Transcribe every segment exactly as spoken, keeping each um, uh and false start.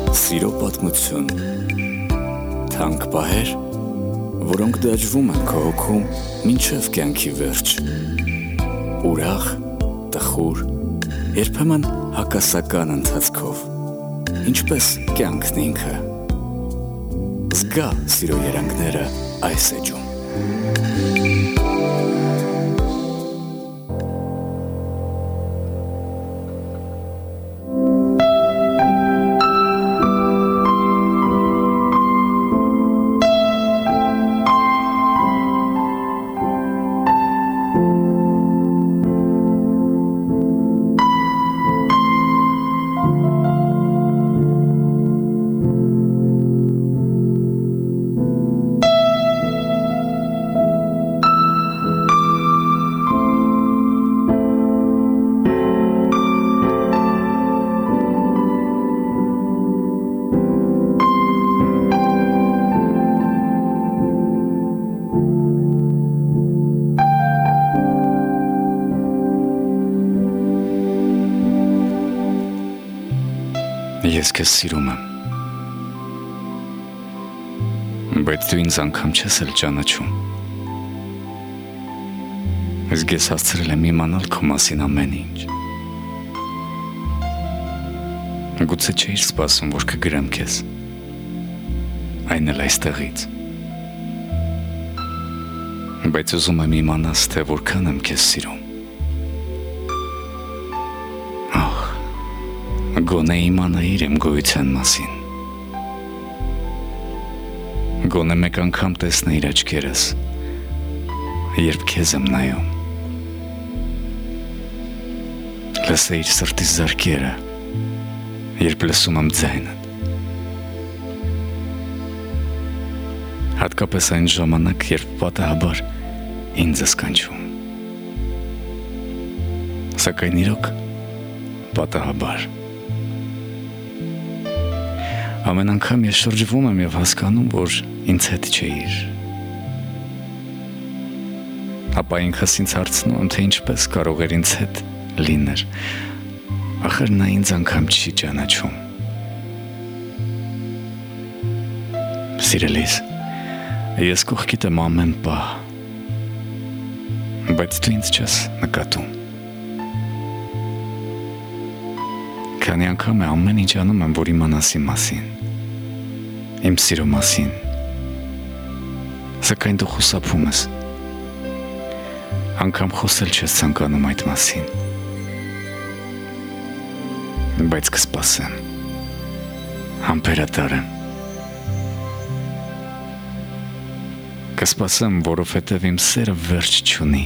Սիրո պատմություն, թանկ պահեր, որոնք դաջվում են քո հոգում մինչև կյանքի վերջ, ուրախ, տխուր, երբեմն հակասական ընթացքով, ինչպես կյանքն ինքը, զգա սիրո երանգները այս էջում։ Ես քեզ սիրում եմ, բայց դու ինձ անգամ չես էլ ճանաչում, իսկ ես հասցրել եմ իմանալ քո մասին ամեն ինչ, գուցե չէիր սպասում, որ կգրեմ քեզ, այն էլ այստեղից, բայց ուզում եմ իմանաս, թե որքան եմ քեզ սիրում, գոնե իմանայիր իմ գոյության մասին, գոնե մեկ անգամ տեսնեիր աչքերս, երբ քեզ եմ նայում, լսեիր սրտիս զարկերը, երբ լսում եմ ձայնդ, հատկապես այն ժամանակ, երբ պատահաբար ինձ ես կանչում, սակայն իրոք պատահաբար, ամեն անգամ ես շրջվում եմ և հասկանում, որ ինձ հետ չէիր, ապա ինքս ինձ հարցնում, թե ինչպես կարող էր ինձ հետ լիներ, ախր նա ինձ անգամ չի ճանաչում, սիրելիս, ես կողքիդ եմ ամեն պահ, բայց դու ինձ չես նկատում, քանի անգամ է ամեն ինչ անում եմ, որ իմանաս իմ մասին, իմ սիրո մասին, սակայն դու խուսափում ես, անգամ խոսել չես ցանկանում այդ մասին, բայց կսպասեմ, համբերատար եմ, կսպասեմ, որովհետև իմ սերը վերջ չունի,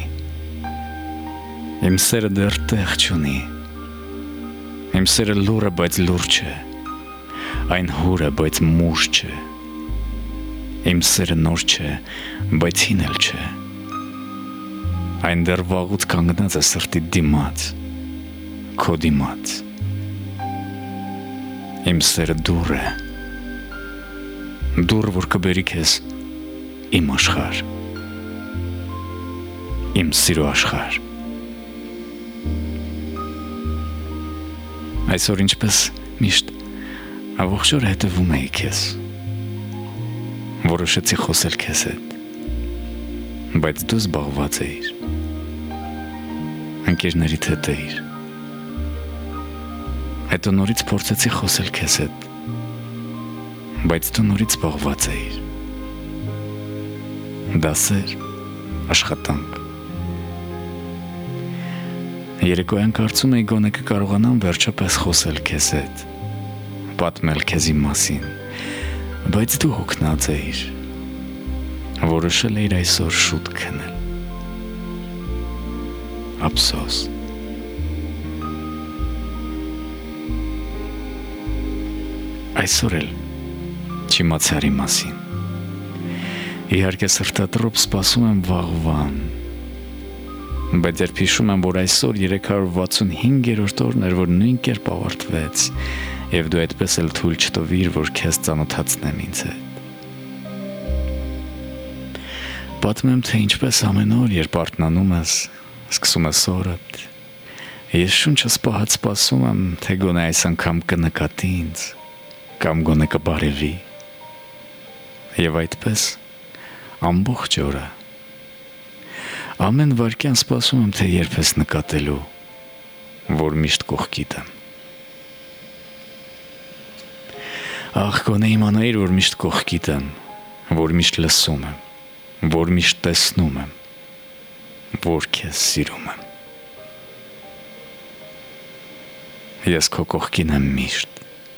իմ սերը դեռ տեղ չունի, իմ սերը լուր է, բայց լուր չէ, այն հուր է, բայց մուր չէ, իմ սերը նոր չէ, բայց հին էլ չէ, այն դեռ վաղուց կանգնած է սրտի դիմաց, քո դիմաց, իմ սերը դուռ է, դուռ, որ կբերի քեզ իմ աշխարհ, իմ սիրո աշխարհ, այսօր ինչպես միշտ ամբողջ օրը հետևում էի քեզ, որոշեցի խոսել քեզ հետ, բայց դու զբաղված էիր, ընկերներիդ հետ էիր, հետո նորից փորձեցի խոսել քեզ հետ, բայց դու նորից զբաղված էիր, դասեր, աշխատանք, երեկոյան կարծում էի գոնե կկարողանամ վերջապես խոսել քեզ հետ, պատմել քեզ իմ մասին, բայց դու հոգնած էիր, որոշել էիր այսօր շուտ քնել, ափսոս, այսօր էլ չիմացար իմ մասին, իհարկե սրտատրոփ սպասում եմ վաղվան, բայց երբ հիշում եմ, որ այսօր երեք հարյուր վաթսունհինգերորդ օրն էր, որ նույն կերպ ավարտվեց, և դու այդպես էլ թույլ չտվիր, որ քեզ ծանոթացնեմ ինձ հետ, պատմեմ, թե ինչպես ամեն օր, երբ արթնանում ես, սկսում ես օրդ, ես շունչս պահած սպասում եմ, թե գոնե այս անգամ կնկատի ինձ, կամ գոնե կբարևի։ Եվ այդպես ամբողջ օրը ամեն վայրկյան սպասում եմ, թե երբ ես նկատելու, որ միշտ կողքիդ եմ։ Ախ, գոնե իմանայիր, որ միշտ կողքիդ եմ, որ միշտ լսում եմ, որ միշտ տեսնում եմ, որ քեզ սիրում եմ։ Ես քո կողքին եմ միշտ։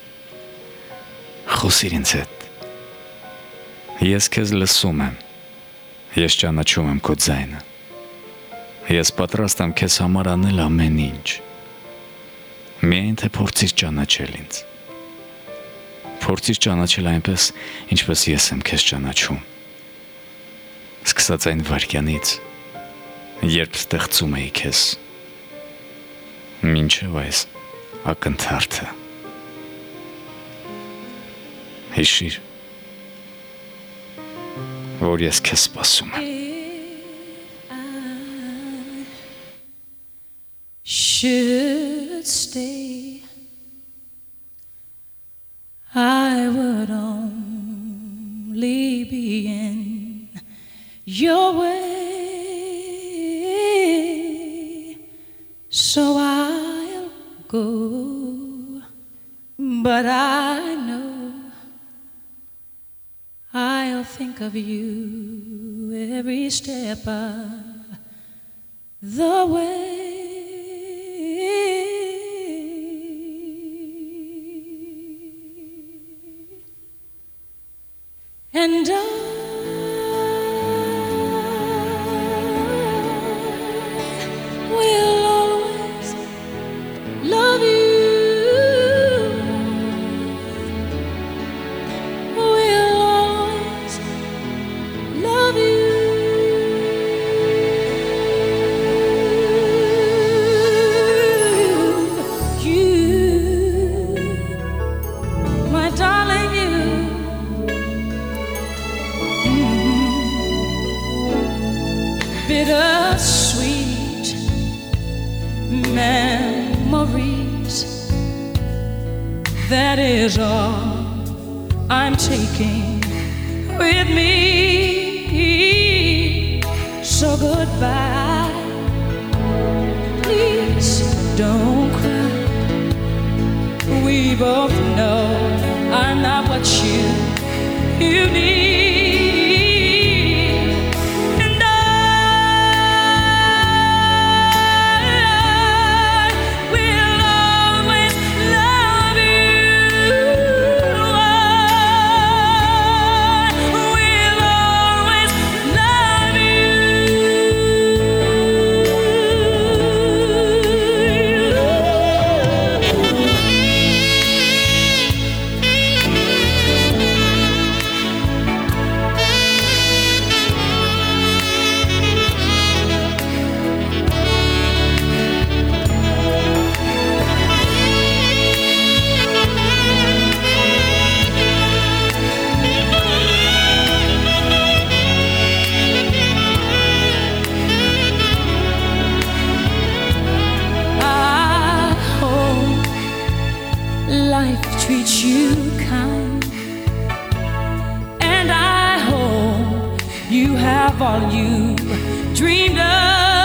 Խոսիր ինձ հետ։ Ես քեզ լսում եմ։ Ես ճանաչում եմ քո ձայնը։ Ես պատրաստ եմ քեզ համար անել ամեն ինչ։ Միայն թե փորձիր ճանաչել ինձ։ Փորձիր ճանաչել այնպես, ինչպես ես եմ քեզ ճանաչում։ Սկսած այն վայրկյանից, երբ ստեղծում էի քեզ, մինչև այս ակնթարթը։ Հիշիր, որ ես քեզ սպասում եմ։ Should stay, I would only be in your way, so I'll go, but I know I'll think of you every step of the way. And I will always love you. Will always love you. You, my darling, you. Bittersweet memories, that is all I'm taking with me. So goodbye, please don't cry. We both know I'm not what you, you need. Life treats you kind, and I hope you have all you dreamed of.